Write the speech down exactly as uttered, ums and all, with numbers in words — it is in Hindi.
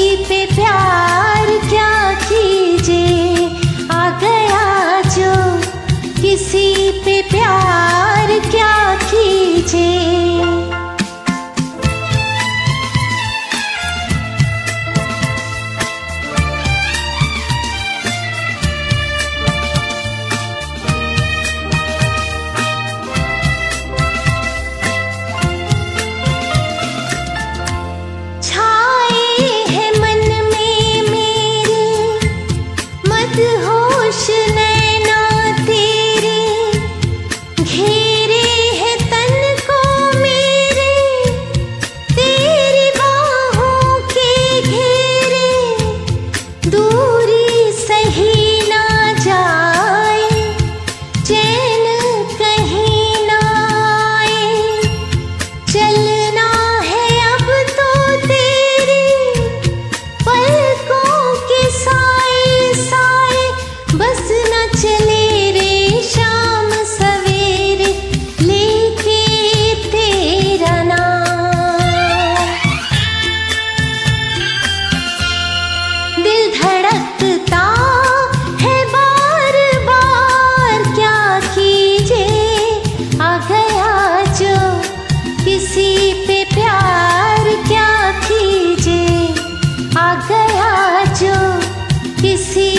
पे प्यार क्या कीजे, आ गया जो किसी पे प्यार क्या कीजे। होश नैना तेरे घेरे है तन को मेरे, तेरी बाहों के घेरे दूरी सही ना जाए, चैन कहीं ना आए। चलना है अब तो तेरी पलकों के साए साए, बस न चले रे शाम सवेरे लेके तेरा नाम। दिल धड़कता है बार बार क्या कीजे, आ गया जो किसी पे प्यार क्या कीजे, आ गया जो किसी